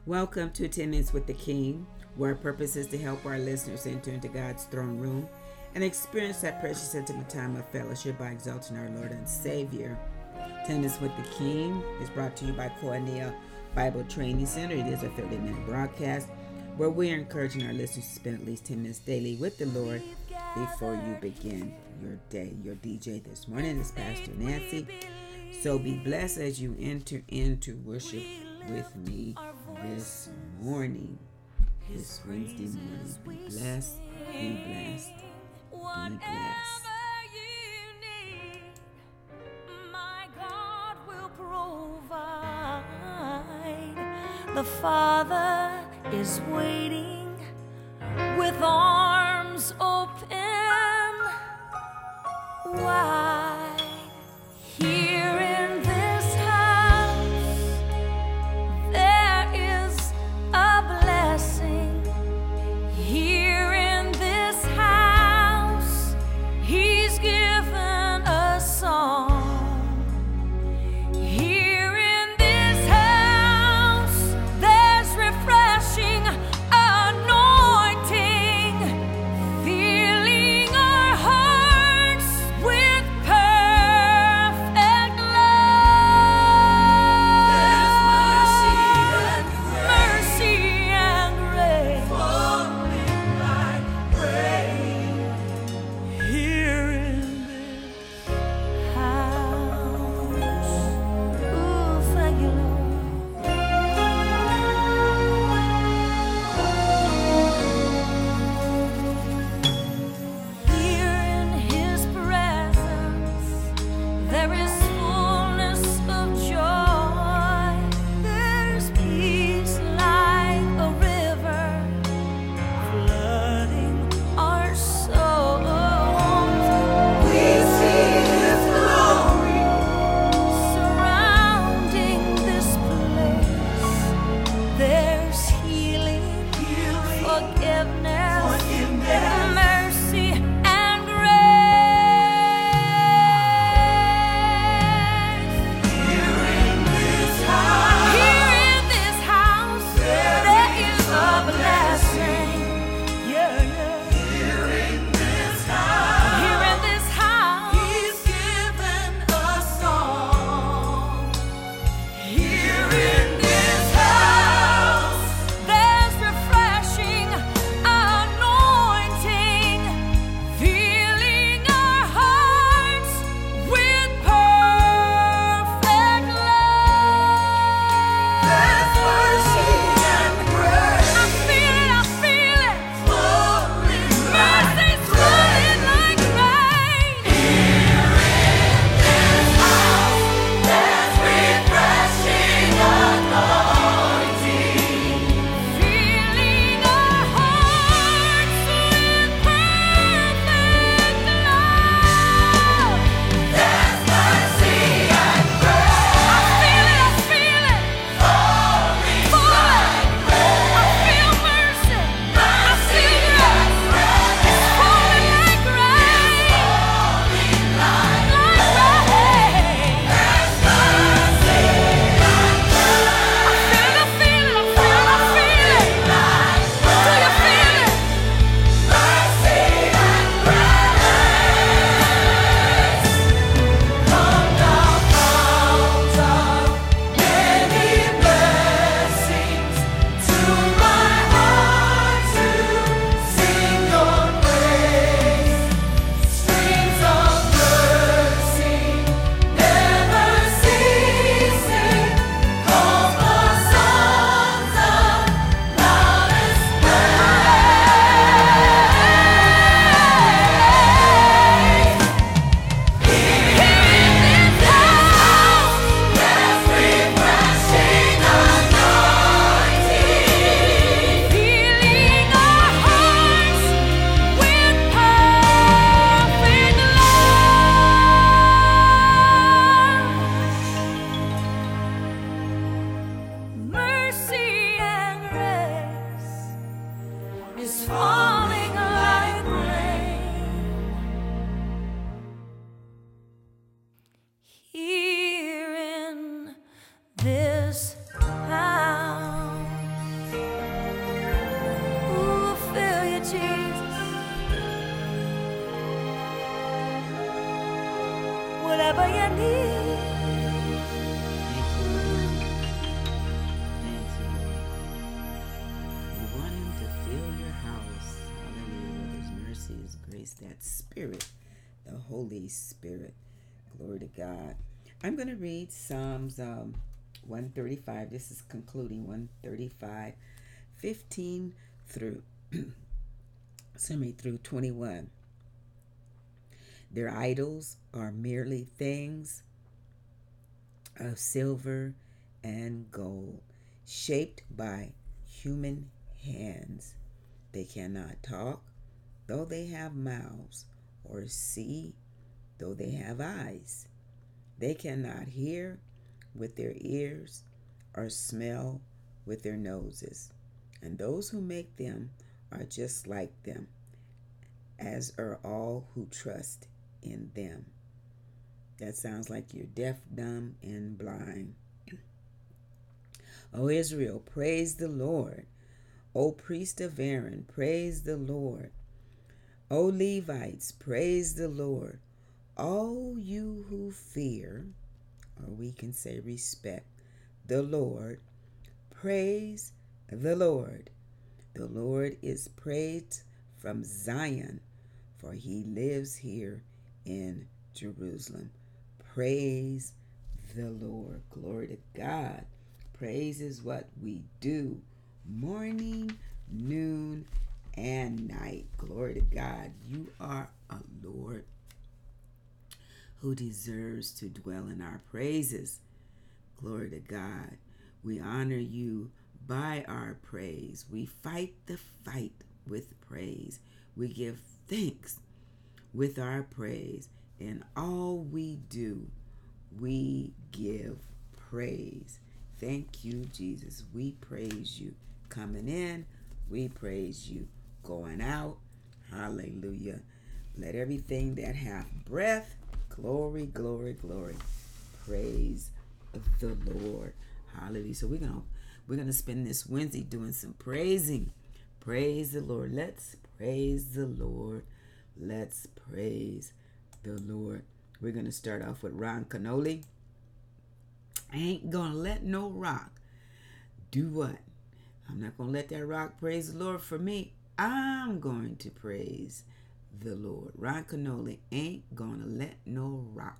Welcome to 10 Minutes with the King, where our purpose is to help our listeners enter into God's throne room and experience that precious intimate time of fellowship by exalting our Lord and Savior. 10 Minutes with the King is brought to you by Koinonia Bible Training Center. It is a 30-minute broadcast where we are encouraging our listeners to spend at least 10 minutes daily with the Lord before you begin your day. Your DJ this morning is Pastor Nancy. So be blessed as you enter into worship with me this morning, this Wednesday morning. Be blessed, be blessed, be blessed. The Father is waiting with arms open wide. Here in this house, there is a blessing. Here in this house, He's given a song. Here in this house. Christ, that Spirit, the Holy Spirit. Glory to God. I'm going to read Psalms 135. This is concluding 135, 15 through, through 21. Their idols are merely things of silver and gold, shaped by human hands. They cannot talk, though they have mouths, or see, though they have eyes. They cannot hear with their ears, or smell with their noses. And those who make them are just like them, as are all who trust in them. That sounds like you're deaf, dumb, and blind. O Israel, praise the Lord. O priest of Aaron, praise the Lord. O Levites, praise the Lord. All you who fear, or we can say respect, the Lord, praise the Lord. The Lord is praised from Zion, for he lives here in Jerusalem. Praise the Lord. Glory to God. Praise is what we do morning, noon, and night. Glory to God. You are a Lord who deserves to dwell in our praises. Glory to God. We honor you by our praise. We fight the fight with praise. We give thanks with our praise. In all we do, we give praise. Thank you, Jesus. We praise you coming in. We praise you going out. Hallelujah. Let everything that hath breath, glory, glory, glory, praise the Lord. Hallelujah. So we're gonna spend this Wednesday doing some praising. Praise the Lord. Let's praise the Lord. Let's praise the Lord. We're gonna start off with Ron Canoli. I ain't gonna let no rock do what? I'm not gonna let that rock praise the Lord for me. I'm going to praise the Lord. Ron Canoli, ain't gonna let no rock.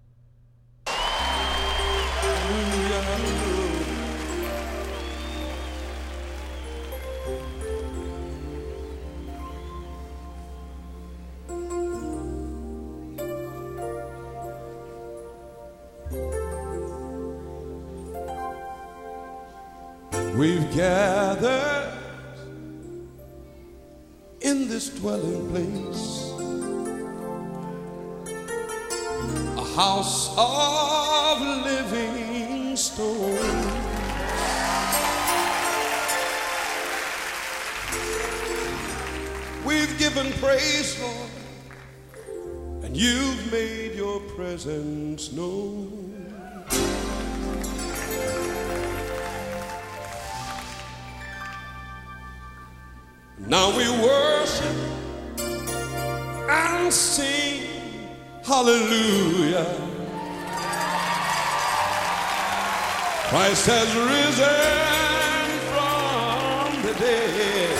We've gathered in this dwelling place, a house of living stones. We've given praise, Lord, and you've made your presence known. Now we worship and sing hallelujah. Christ has risen from the dead.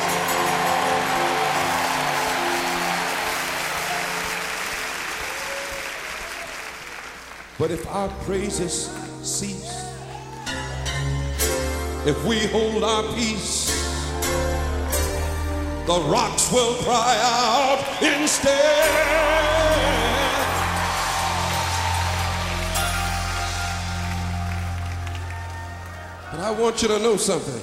But if our praises cease, if we hold our peace, the rocks will cry out instead. But I want you to know something.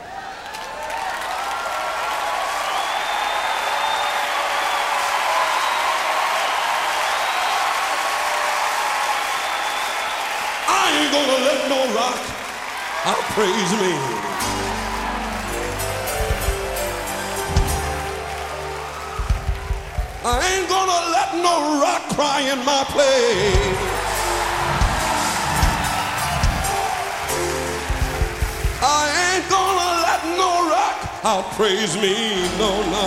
I ain't gonna let no rock outpraise me. I ain't gonna let no rock cry in my place. I ain't gonna let no rock outpraise me, no, no.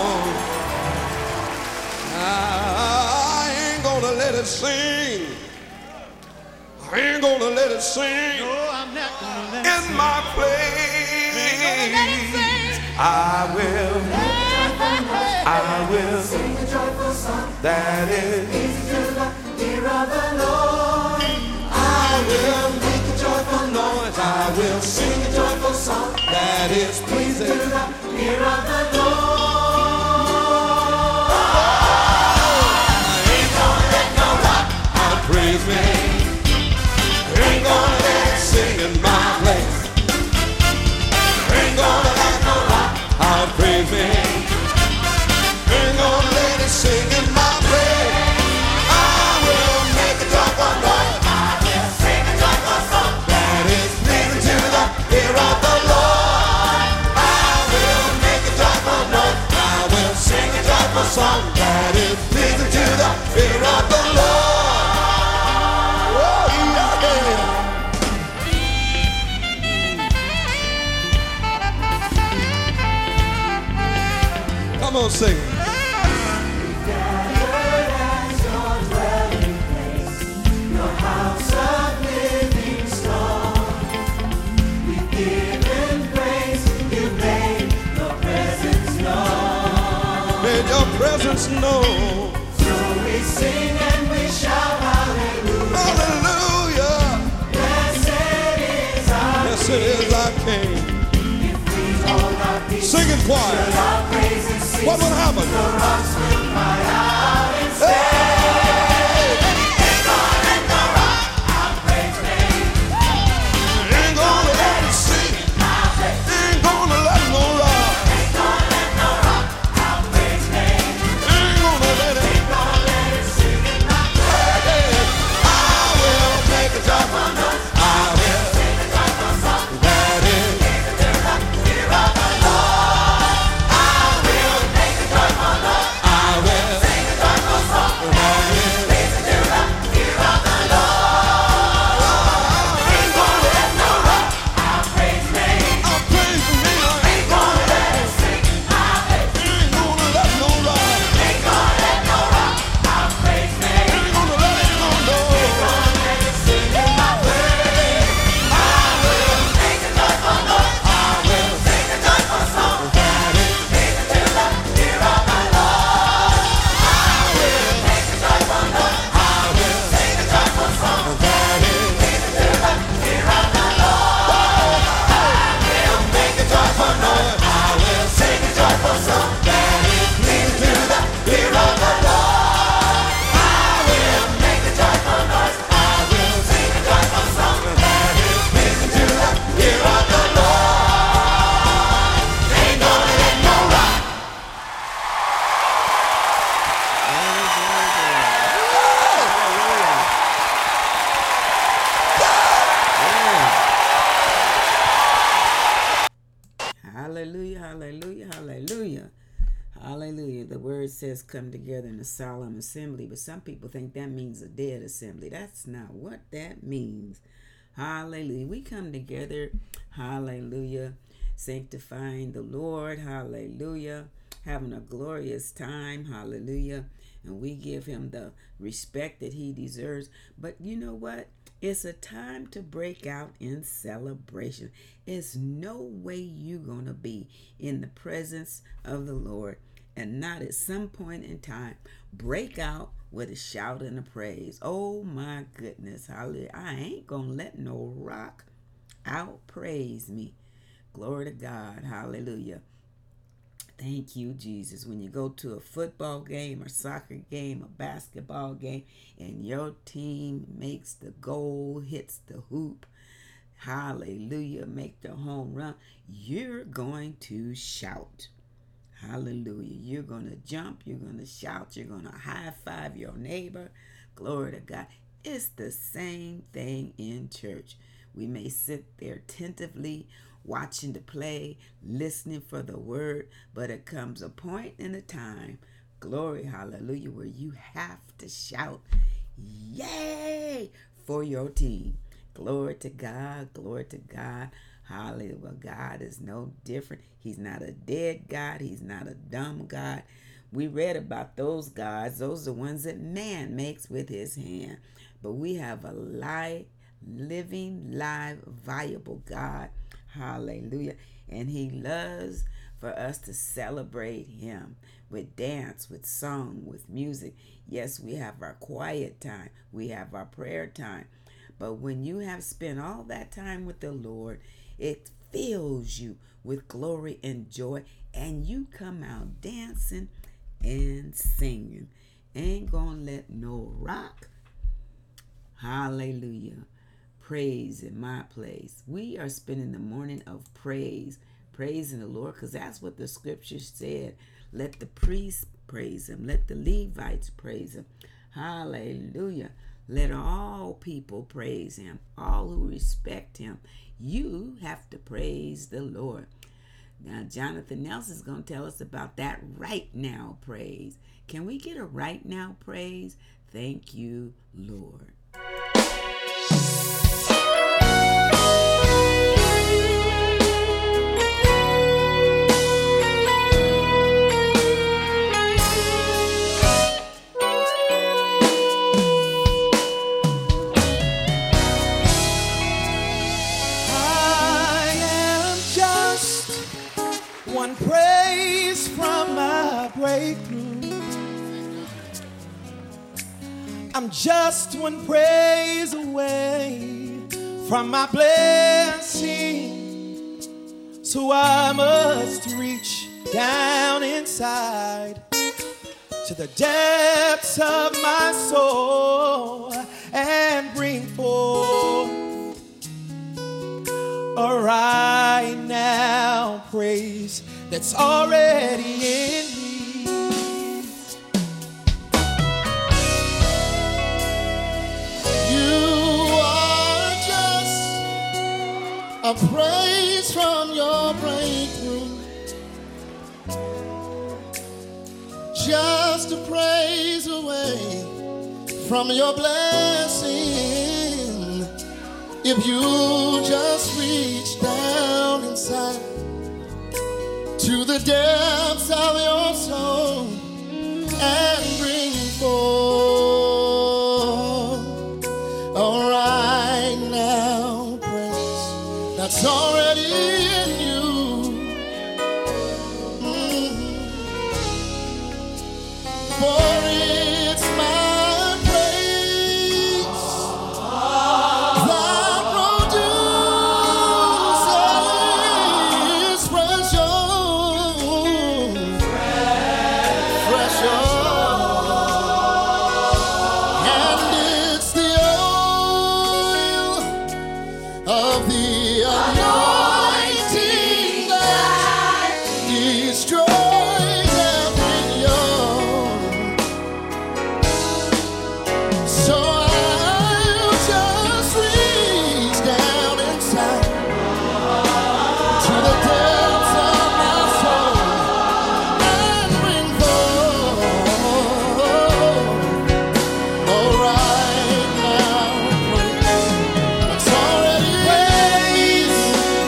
I ain't gonna let it sing. I ain't gonna let it sing. No, I'm not gonna let it in sing. my place. Ain't gonna let it sing. I will. That is pleasing to the ear of the Lord. I will make a joyful noise. I will sing a joyful song. That is pleasing to the ear of the Lord. I ain't gonna let no rock outpraise me. Ain't gonna let it sing in my place. Ain't gonna let no rock outpraise me. Ain't gonna let it sing in my praise. I will make a joyful noise. I will sing a joyful song. That is pleasing to the ear of the Lord. I will make a joyful noise. I will sing a joyful song. That is pleasing to the ear of the Lord. Oh, yeah. Come on, sing it. Your presence known. So we sing and we shout hallelujah. Hallelujah. Blessed is our King. If we hold our peace, sing it choir. What will happen? The rocks will cry out and say, ain't gonna let no rock outpraise me. Ain't gonna let it sing. Ain't gonna let no rock. Hallelujah, hallelujah, hallelujah. Hallelujah. The word says come together in a solemn assembly, but some people think that means a dead assembly. That's not what that means. Hallelujah. We come together, hallelujah, sanctifying the Lord, hallelujah, having a glorious time, hallelujah, and we give him the respect that he deserves. But you know what? It's a time to break out in celebration. It's no way you're going to be in the presence of the Lord and not at some point in time break out with a shout and a praise. Oh my goodness. Hallelujah. I ain't going to let no rock out praise me. Glory to God. Hallelujah. Thank you, Jesus. When you go to a football game or soccer game, a basketball game, and your team makes the goal, hits the hoop, hallelujah, make the home run, you're going to shout. Hallelujah. You're going to jump, you're going to shout, you're going to high five your neighbor. Glory to God. It's the same thing in church. We may sit there attentively watching the play, listening for the word, but it comes a point in a time, glory, hallelujah, where you have to shout, yay, for your team. Glory to God, glory to God, hallelujah. Well, God is no different. He's not a dead God. He's not a dumb God. We read about those gods. Those are the ones that man makes with his hand. But we have a living, live, viable God. Hallelujah. And he loves for us to celebrate him with dance, with song, with music. Yes, we have our quiet time. We have our prayer time. But when you have spent all that time with the Lord, it fills you with glory and joy, and you come out dancing and singing. Ain't gonna let no rock, hallelujah, praise in my place. We are spending the morning of praising the Lord, because that's what the scripture said. Let the priests praise him. Let the Levites praise him. Hallelujah. Let all people praise him. All who respect him. You have to praise the Lord. Now, Jonathan Nelson is going to tell us about that right now praise. Can we get a right now praise? Thank you, Lord. One praise from my breakthrough. I'm just one praise away from my blessing. So I must reach down inside to the depths of my soul and bring forth a right now praise that's already in me. You are just a praise from your breakthrough, just a praise away from your blessing. If you just reach down inside to the depths of your soul and bring forth a right now praise that's already in you. For it's my praise that produces fresh oil, fresh oil, and it's the oil of the anointing that destroys every yoke. So I'll just reach down inside to the depths of my soul and bring forth a right now praise. It's already praise.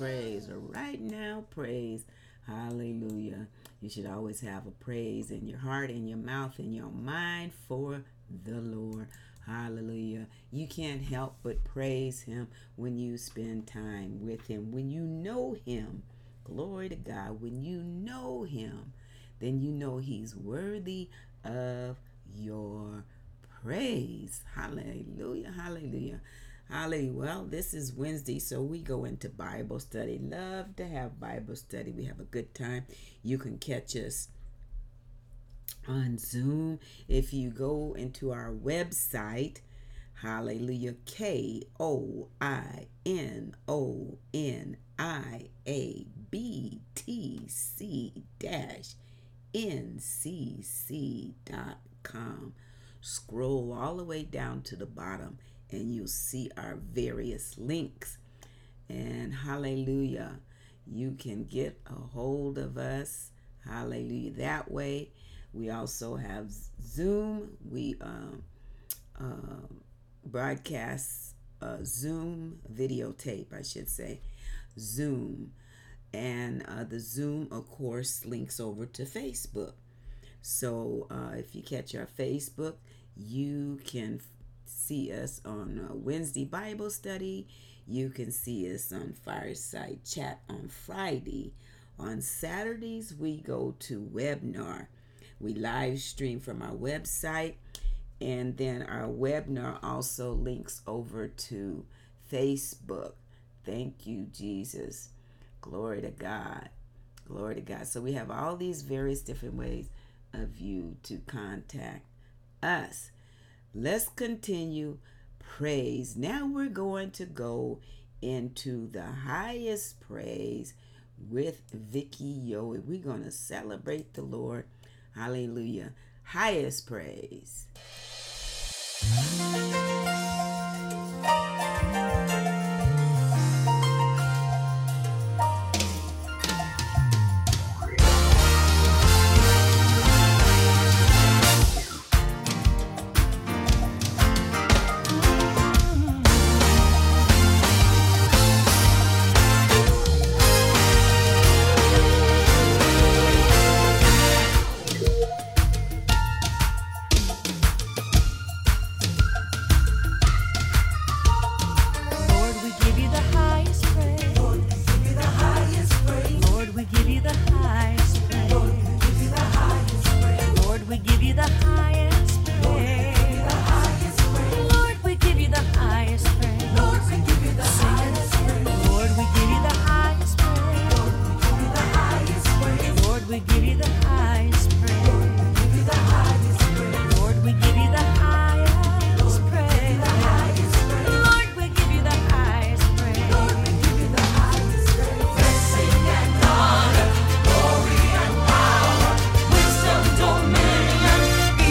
praise. Right now, praise. Hallelujah. You should always have a praise in your heart, in your mouth, in your mind for the Lord. Hallelujah. You can't help but praise him when you spend time with him, when you know him. Glory to God. When you know him, then you know he's worthy of your praise. Hallelujah. Hallelujah. Hallelujah. Well, this is Wednesday, so we go into Bible study. Love to have Bible study. We have a good time. You can catch us on Zoom. If you go into our website, hallelujah, KOINONIABTC-NCC.com. Scroll all the way down to the bottom and you'll see our various links. And hallelujah, you can get a hold of us. Hallelujah, that way. We also have Zoom. We broadcast Zoom videotape, I should say. Zoom. And the Zoom, of course, links over to Facebook. So if you catch our Facebook, you can see us on Wednesday Bible study. You can see us on Fireside Chat on Friday. On Saturdays, we go to webinar. We live stream from our website, and then our webinar also links over to Facebook. Thank you, Jesus. Glory to God. Glory to God. So we have all these various different ways of you to contact us. Let's continue praise. Now we're going to go into the highest praise with Vicky Yohe. We're going to celebrate the Lord. Hallelujah. Highest praise. Wisdom, dominion,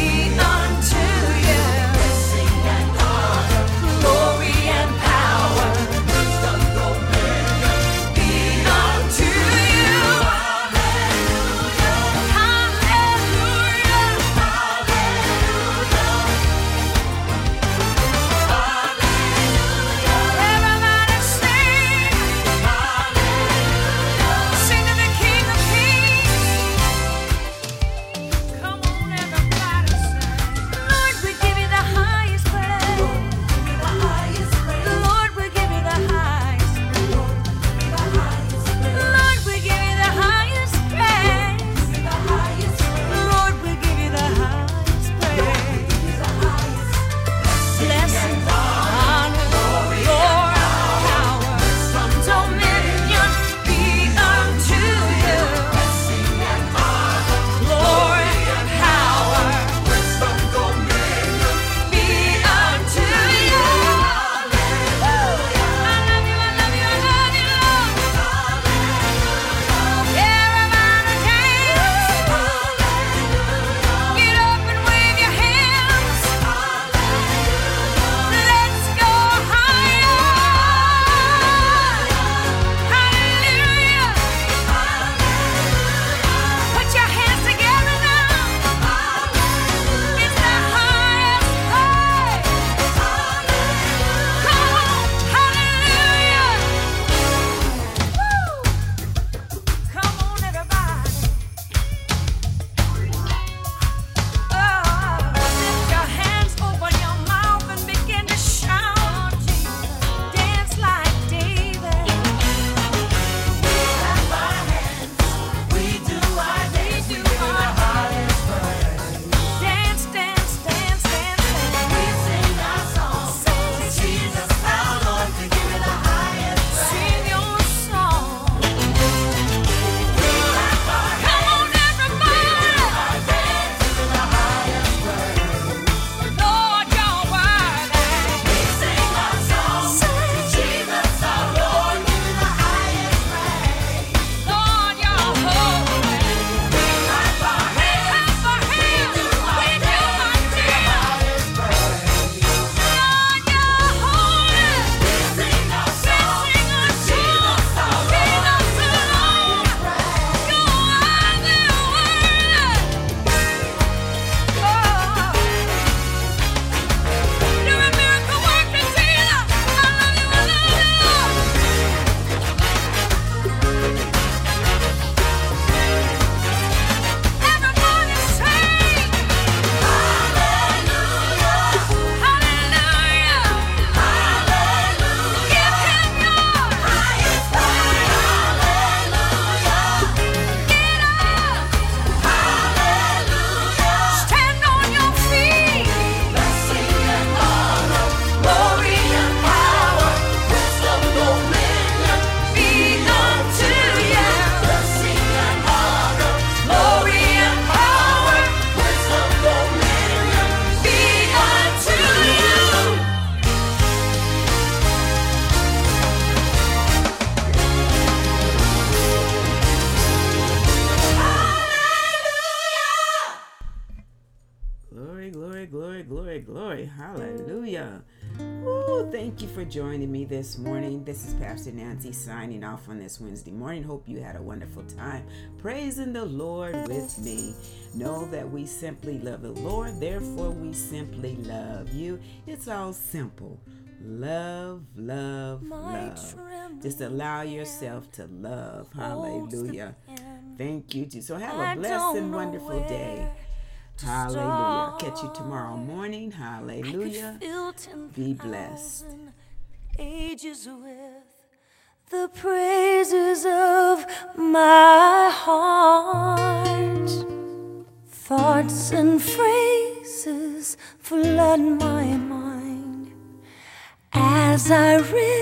glory, glory, glory, glory. Hallelujah. Ooh, thank you for joining me this morning. This is Pastor Nancy signing off on this Wednesday morning. Hope you had a wonderful time praising the Lord with me. Know that we simply love the Lord, therefore we simply love you. It's all simple. Love, love, love. Just allow yourself to love. Hallelujah. Thank you, Jesus. So have a blessed and wonderful day. Hallelujah. Catch you tomorrow morning. Hallelujah. Be blessed. Ages with the praises of my heart. Thoughts and phrases flood my mind as I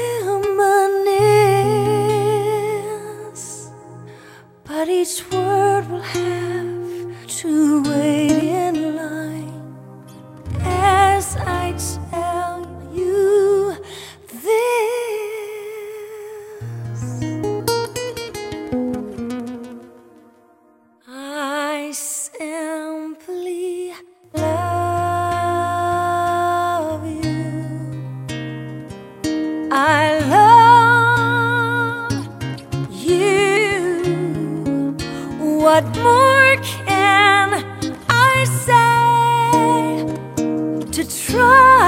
reminisce. But each word will have to wait in line as I tell you this. I simply love you. I love you. What more can I say to try